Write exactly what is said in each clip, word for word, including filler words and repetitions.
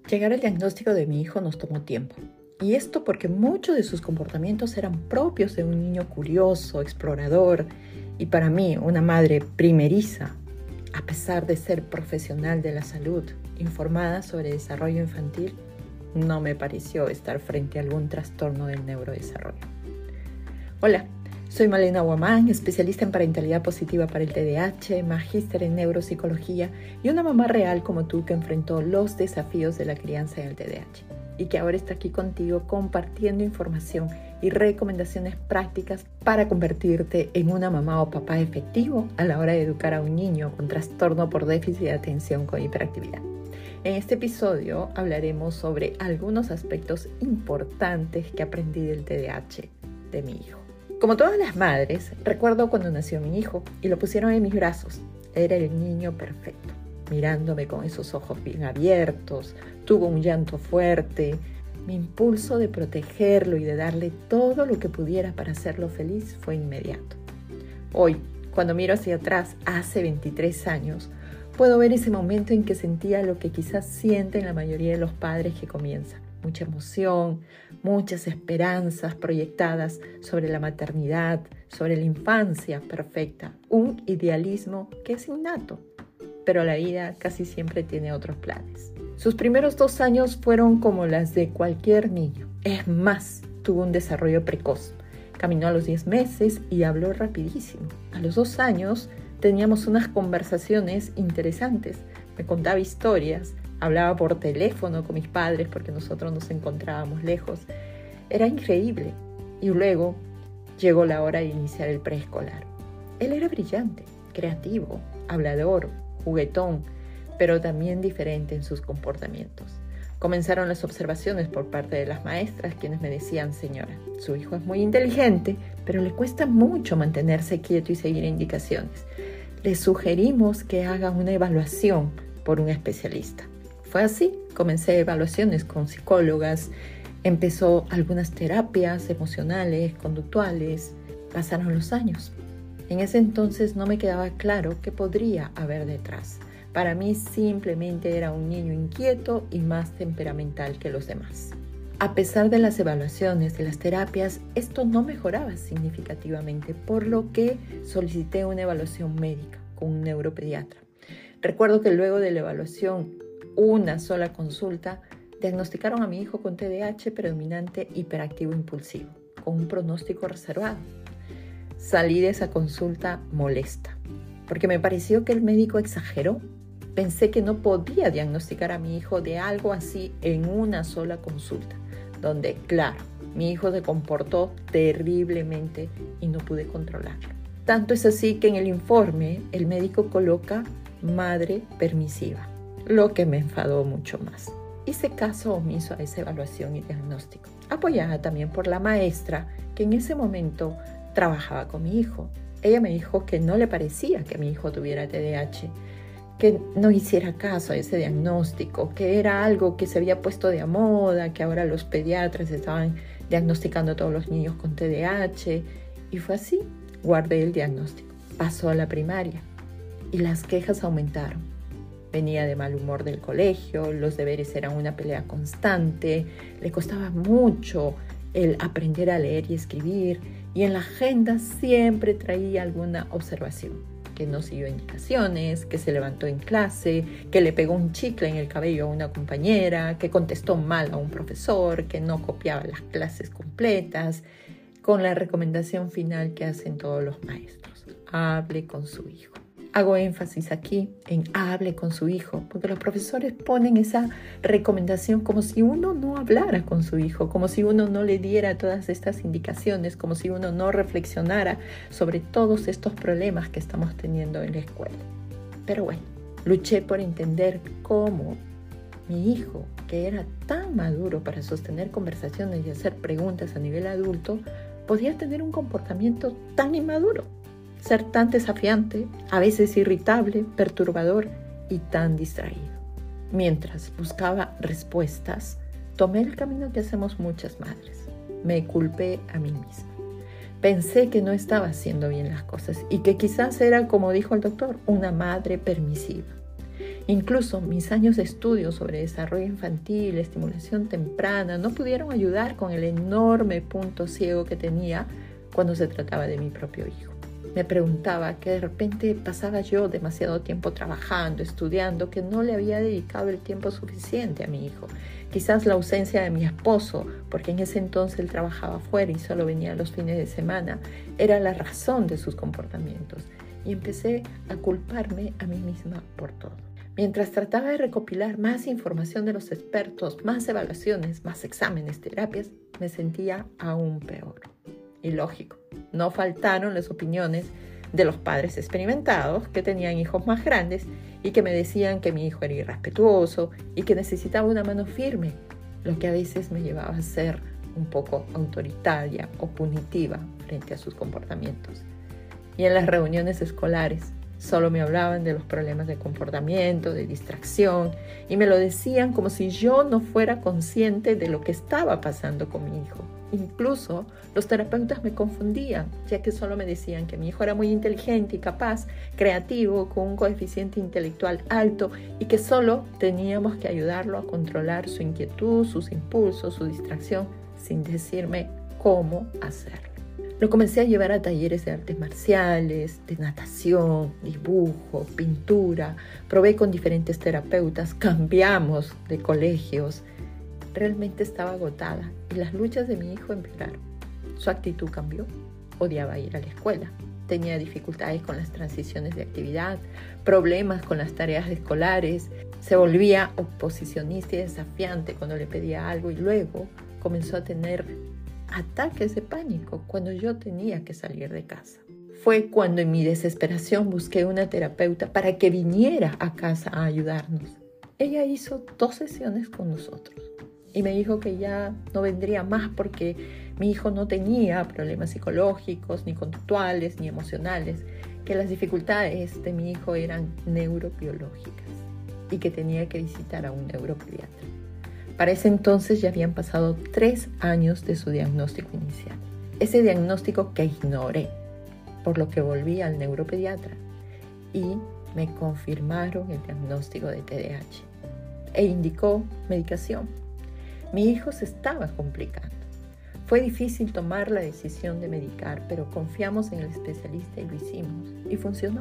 Llegar al diagnóstico de mi hijo nos tomó tiempo. Y esto porque muchos de sus comportamientos eran propios de un niño curioso, explorador. Y para mí, una madre primeriza, a pesar de ser profesional de la salud, informada sobre desarrollo infantil, no me pareció estar frente a algún trastorno del neurodesarrollo. Hola, soy Malena Guamán, especialista en parentalidad positiva para el T D A H, magíster en neuropsicología y una mamá real como tú que enfrentó los desafíos de la crianza en el T D A H y que ahora está aquí contigo compartiendo información y recomendaciones prácticas para convertirte en una mamá o papá efectivo a la hora de educar a un niño con trastorno por déficit de atención con hiperactividad. En este episodio hablaremos sobre algunos aspectos importantes que aprendí del T D A H de mi hijo. Como todas las madres, recuerdo cuando nació mi hijo y lo pusieron en mis brazos. Era el niño perfecto, mirándome con esos ojos bien abiertos, tuvo un llanto fuerte. Mi impulso de protegerlo y de darle todo lo que pudiera para hacerlo feliz fue inmediato. Hoy, cuando miro hacia atrás, hace veintitrés años, puedo ver ese momento en que sentía lo que quizás sienten la mayoría de los padres que comienzan. Mucha emoción, muchas esperanzas proyectadas sobre la maternidad, sobre la infancia perfecta, un idealismo que es innato, pero la vida casi siempre tiene otros planes. Sus primeros dos años fueron como las de cualquier niño. Es más, tuvo un desarrollo precoz. Caminó a los diez meses y habló rapidísimo. A los dos años teníamos unas conversaciones interesantes. Me contaba historias, hablaba por teléfono con mis padres porque nosotros nos encontrábamos lejos. Era increíble. Y luego llegó la hora de iniciar el preescolar. Él era brillante, creativo, hablador, juguetón, pero también diferente en sus comportamientos. Comenzaron las observaciones por parte de las maestras, quienes me decían: señora, su hijo es muy inteligente, pero le cuesta mucho mantenerse quieto y seguir indicaciones. Le sugerimos que haga una evaluación por un especialista. Fue así, comencé evaluaciones con psicólogas, empezó algunas terapias emocionales, conductuales, pasaron los años. En ese entonces no me quedaba claro qué podría haber detrás. Para mí simplemente era un niño inquieto y más temperamental que los demás. A pesar de las evaluaciones, de las terapias, esto no mejoraba significativamente, por lo que solicité una evaluación médica con un neuropediatra. Recuerdo que luego de la evaluación, una sola consulta, diagnosticaron a mi hijo con T D A H predominante hiperactivo impulsivo, con un pronóstico reservado. Salí de esa consulta molesta, porque me pareció que el médico exageró. Pensé que no podía diagnosticar a mi hijo de algo así en una sola consulta, donde, claro, mi hijo se comportó terriblemente y no pude controlarlo. Tanto es así que en el informe el médico coloca madre permisiva, lo que me enfadó mucho más. Hice caso omiso a esa evaluación y diagnóstico, apoyada también por la maestra que en ese momento trabajaba con mi hijo. Ella me dijo que no le parecía que mi hijo tuviera T D A H, que no hiciera caso a ese diagnóstico, que era algo que se había puesto de moda, que ahora los pediatras estaban diagnosticando a todos los niños con T D A H. Y fue así, guardé el diagnóstico. Pasó a la primaria y las quejas aumentaron. Venía de mal humor del colegio, los deberes eran una pelea constante, le costaba mucho el aprender a leer y escribir, y en la agenda siempre traía alguna observación. Que no siguió indicaciones, que se levantó en clase, que le pegó un chicle en el cabello a una compañera, que contestó mal a un profesor, que no copiaba las clases completas, con la recomendación final que hacen todos los maestros: hable con su hijo. Hago énfasis aquí en hable con su hijo, porque los profesores ponen esa recomendación como si uno no hablara con su hijo, como si uno no le diera todas estas indicaciones, como si uno no reflexionara sobre todos estos problemas que estamos teniendo en la escuela. Pero bueno, luché por entender cómo mi hijo, que era tan maduro para sostener conversaciones y hacer preguntas a nivel adulto, podía tener un comportamiento tan inmaduro. Ser tan desafiante, a veces irritable, perturbador y tan distraído. Mientras buscaba respuestas, tomé el camino que hacemos muchas madres. Me culpé a mí misma. Pensé que no estaba haciendo bien las cosas y que quizás era, como dijo el doctor, una madre permisiva. Incluso mis años de estudio sobre desarrollo infantil, estimulación temprana, no pudieron ayudar con el enorme punto ciego que tenía cuando se trataba de mi propio hijo. Me preguntaba que de repente pasaba yo demasiado tiempo trabajando, estudiando, que no le había dedicado el tiempo suficiente a mi hijo. Quizás la ausencia de mi esposo, porque en ese entonces él trabajaba fuera y solo venía los fines de semana, era la razón de sus comportamientos. Y empecé a culparme a mí misma por todo. Mientras trataba de recopilar más información de los expertos, más evaluaciones, más exámenes, terapias, me sentía aún peor. Y lógico, no faltaron las opiniones de los padres experimentados que tenían hijos más grandes y que me decían que mi hijo era irrespetuoso y que necesitaba una mano firme, lo que a veces me llevaba a ser un poco autoritaria o punitiva frente a sus comportamientos. Y en las reuniones escolares solo me hablaban de los problemas de comportamiento, de distracción, y me lo decían como si yo no fuera consciente de lo que estaba pasando con mi hijo. Incluso los terapeutas me confundían, ya que solo me decían que mi hijo era muy inteligente y capaz, creativo, con un coeficiente intelectual alto y que solo teníamos que ayudarlo a controlar su inquietud, sus impulsos, su distracción, sin decirme cómo hacerlo. Lo comencé a llevar a talleres de artes marciales, de natación, dibujo, pintura. Probé con diferentes terapeutas, cambiamos de colegios. Realmente estaba agotada y las luchas de mi hijo empeoraron. Su actitud cambió, odiaba ir a la escuela, tenía dificultades con las transiciones de actividad, problemas con las tareas escolares, se volvía oposicionista y desafiante cuando le pedía algo y luego comenzó a tener ataques de pánico cuando yo tenía que salir de casa. Fue cuando en mi desesperación busqué una terapeuta para que viniera a casa a ayudarnos. Ella hizo dos sesiones con nosotros y me dijo que ya no vendría más porque mi hijo no tenía problemas psicológicos, ni conductuales, ni emocionales, que las dificultades de mi hijo eran neurobiológicas y que tenía que visitar a un neuropediatra. Para ese entonces ya habían pasado tres años de su diagnóstico inicial. Ese diagnóstico que ignoré, por lo que volví al neuropediatra y me confirmaron el diagnóstico de T D A H e indicó medicación. Mi hijo se estaba complicando. Fue difícil tomar la decisión de medicar, pero confiamos en el especialista y lo hicimos y funcionó.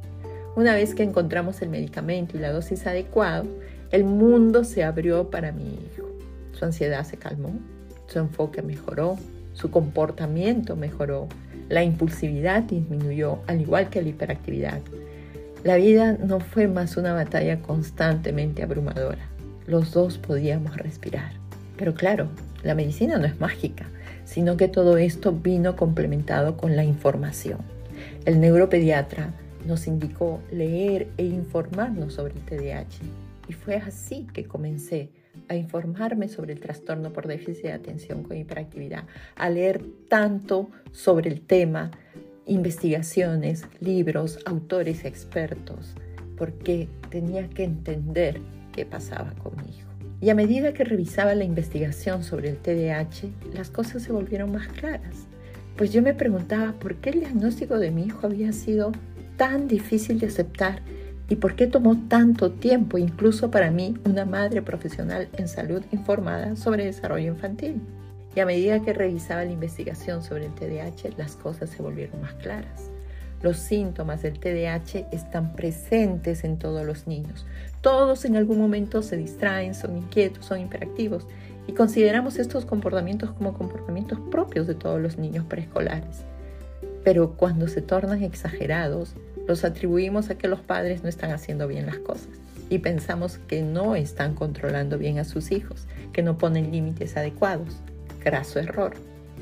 Una vez que encontramos el medicamento y la dosis adecuada, el mundo se abrió para mi hijo. Su ansiedad se calmó, su enfoque mejoró, su comportamiento mejoró, la impulsividad disminuyó, al igual que la hiperactividad. La vida no fue más una batalla constantemente abrumadora. Los dos podíamos respirar. Pero claro, la medicina no es mágica, sino que todo esto vino complementado con la información. El neuropediatra nos indicó leer e informarnos sobre el T D A H. Y fue así que comencé a informarme sobre el trastorno por déficit de atención con hiperactividad, a leer tanto sobre el tema, investigaciones, libros, autores expertos, porque tenía que entender qué pasaba con mi hijo. Y a medida que revisaba la investigación sobre el T D A H, las cosas se volvieron más claras. Pues yo me preguntaba por qué el diagnóstico de mi hijo había sido tan difícil de aceptar y por qué tomó tanto tiempo, incluso para mí, una madre profesional en salud informada sobre desarrollo infantil. Y a medida que revisaba la investigación sobre el T D A H, las cosas se volvieron más claras. Los síntomas del T D A H están presentes en todos los niños. Todos en algún momento se distraen, son inquietos, son hiperactivos y consideramos estos comportamientos como comportamientos propios de todos los niños preescolares. Pero cuando se tornan exagerados, los atribuimos a que los padres no están haciendo bien las cosas y pensamos que no están controlando bien a sus hijos, que no ponen límites adecuados. Graso error.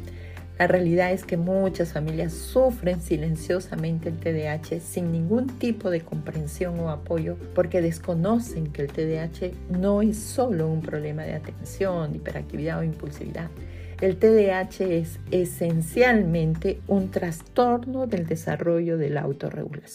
La realidad es que muchas familias sufren silenciosamente el T D A H sin ningún tipo de comprensión o apoyo porque desconocen que el T D A H no es solo un problema de atención, hiperactividad o impulsividad. El T D A H es esencialmente un trastorno del desarrollo de la autorregulación.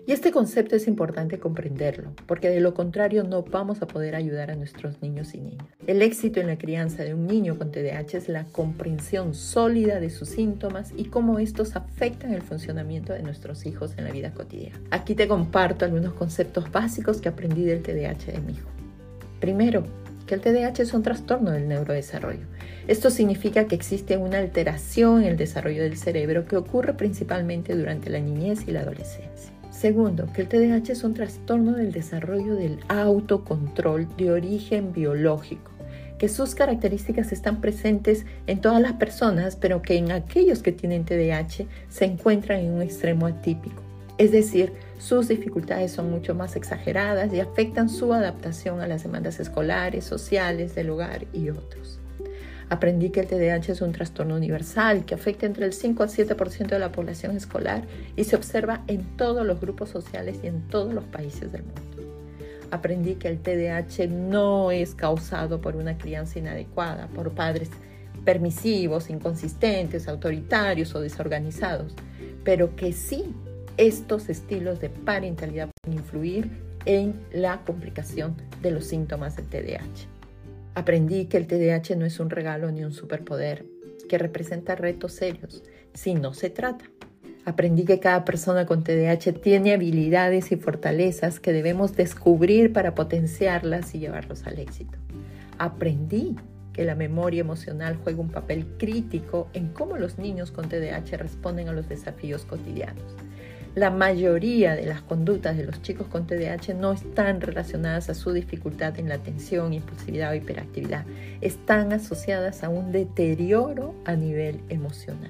Y este concepto es importante comprenderlo, porque de lo contrario no vamos a poder ayudar a nuestros niños y niñas. El éxito en la crianza de un niño con T D A H es la comprensión sólida de sus síntomas y cómo estos afectan el funcionamiento de nuestros hijos en la vida cotidiana. Aquí te comparto algunos conceptos básicos que aprendí del T D A H de mi hijo. Primero, que el T D A H es un trastorno del neurodesarrollo. Esto significa que existe una alteración en el desarrollo del cerebro que ocurre principalmente durante la niñez y la adolescencia. Segundo, que el T D A H es un trastorno del desarrollo del autocontrol de origen biológico, que sus características están presentes en todas las personas, pero que en aquellos que tienen T D A H se encuentran en un extremo atípico. Es decir, sus dificultades son mucho más exageradas y afectan su adaptación a las demandas escolares, sociales, del hogar y otros. Aprendí que el T D A H es un trastorno universal que afecta entre el cinco al siete por ciento de la población escolar y se observa en todos los grupos sociales y en todos los países del mundo. Aprendí que el T D A H no es causado por una crianza inadecuada, por padres permisivos, inconsistentes, autoritarios o desorganizados, pero que sí estos estilos de parentalidad pueden influir en la complicación de los síntomas del T D A H. Aprendí que el T D A H no es un regalo ni un superpoder, que representa retos serios, si no se trata. Aprendí que cada persona con T D A H tiene habilidades y fortalezas que debemos descubrir para potenciarlas y llevarlos al éxito. Aprendí que la memoria emocional juega un papel crítico en cómo los niños con T D A H responden a los desafíos cotidianos. La mayoría de las conductas de los chicos con T D A H no están relacionadas a su dificultad en la atención, impulsividad o hiperactividad. Están asociadas a un deterioro a nivel emocional.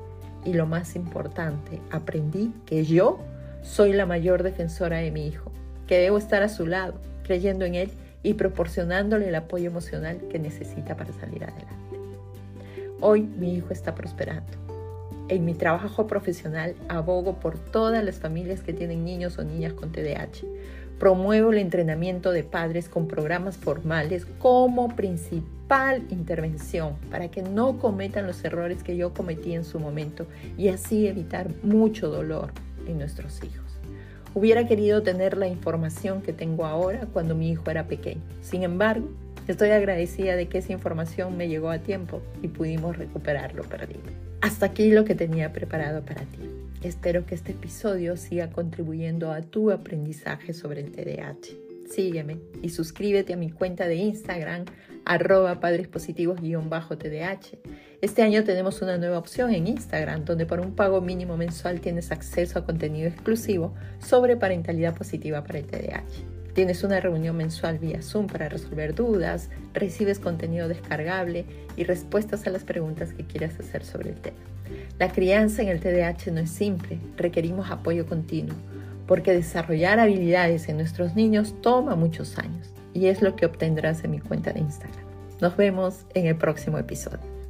Y lo más importante, aprendí que yo soy la mayor defensora de mi hijo, que debo estar a su lado, creyendo en él y proporcionándole el apoyo emocional que necesita para salir adelante. Hoy mi hijo está prosperando. En mi trabajo profesional abogo por todas las familias que tienen niños o niñas con T D A H. Promuevo el entrenamiento de padres con programas formales como principal intervención para que no cometan los errores que yo cometí en su momento y así evitar mucho dolor en nuestros hijos. Hubiera querido tener la información que tengo ahora cuando mi hijo era pequeño. Sin embargo, estoy agradecida de que esa información me llegó a tiempo y pudimos recuperar lo perdido. Hasta aquí lo que tenía preparado para ti. Espero que este episodio siga contribuyendo a tu aprendizaje sobre el T D A H. Sígueme y suscríbete a mi cuenta de Instagram, arroba padrespositivos-T D A H. Este año tenemos una nueva opción en Instagram, donde por un pago mínimo mensual tienes acceso a contenido exclusivo sobre parentalidad positiva para el T D A H. Tienes una reunión mensual vía Zoom para resolver dudas, recibes contenido descargable y respuestas a las preguntas que quieras hacer sobre el tema. La crianza en el T D A H no es simple, requerimos apoyo continuo, porque desarrollar habilidades en nuestros niños toma muchos años y es lo que obtendrás en mi cuenta de Instagram. Nos vemos en el próximo episodio.